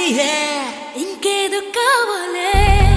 ఇంకేదో కావాలే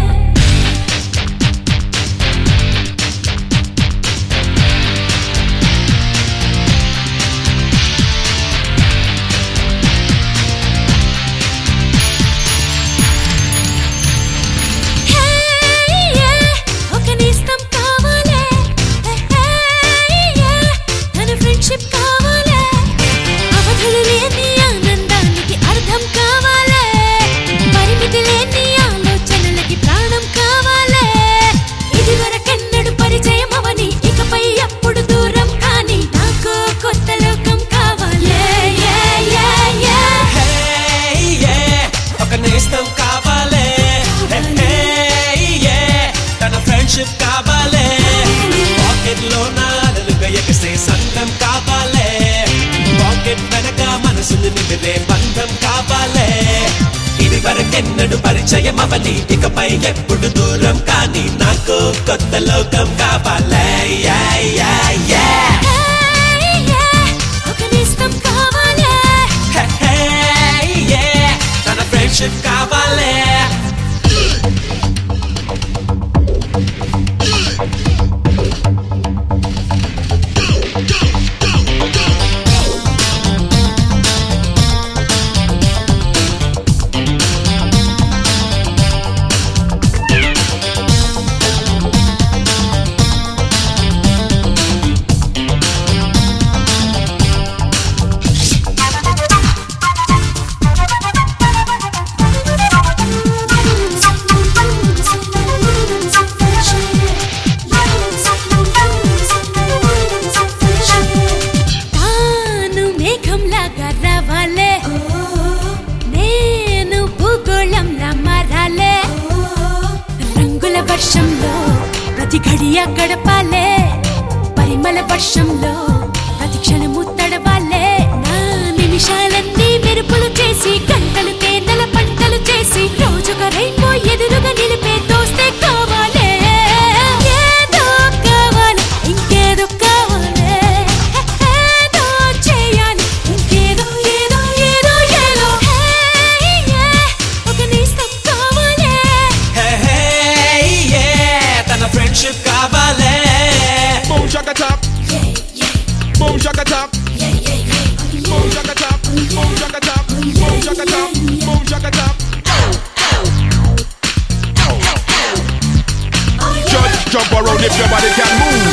ఎన్నడు పరిచయం అవని ఇకపై ఎప్పుడు దూరం కానీ నాకు కొత్త లోకం కావాలే తన ఫ్రెండ్షిప్ కావాలే వర్షంలో ప్రతి ఘడియ గడపాలే పరిమళ వర్షంలో ప్రతి క్షణము తడవాలే నా నిమిషాలన్నీ మెరుపులు చేసి గంటలు తేనెల పంటలు చేసి రోజుగా రెయిన్బో ఎదురుగా నిలిపే దోస్తే కావాలే ఏదో కావాలి ఇంకేదో కావాలే ఏదో చేయాలి ఇంకేదో ఏదో ఏదో ఏదో ఒక నేస్తం కావాలే ఫ్రెండ్షిప్ కావాలే Boom shaka top, boom shaka top, boom shaka top, boom shaka top, boom shaka top, boom shaka top. Just jump around if your body can move.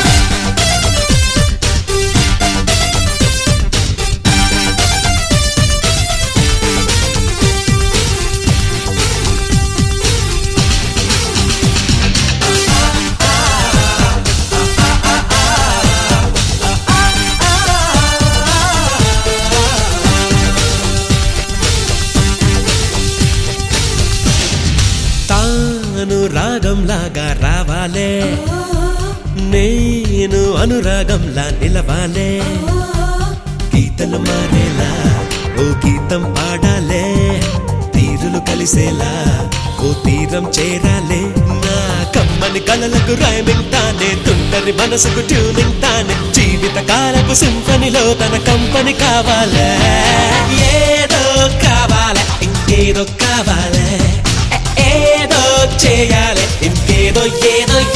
రాగంలాగా రావాలే నేను అనురాగంలా నిలవాలే గీతలు మారేలా ఓ గీతం పాడాలే తీరులు కలిసేలా ఓ తీరం చేరాలే నా కమ్మని కలలకు రైమింగ్ తానే తుంటరి మనసుకు ట్యూనింగ్ తానే జీవిత కాలపు సింఫనీలో తన కంపెనీ కావాలే ఏదో కావాలే ఇంకేదో కావాలే ఏదో చేయాలి ఇంకేదో ఏదో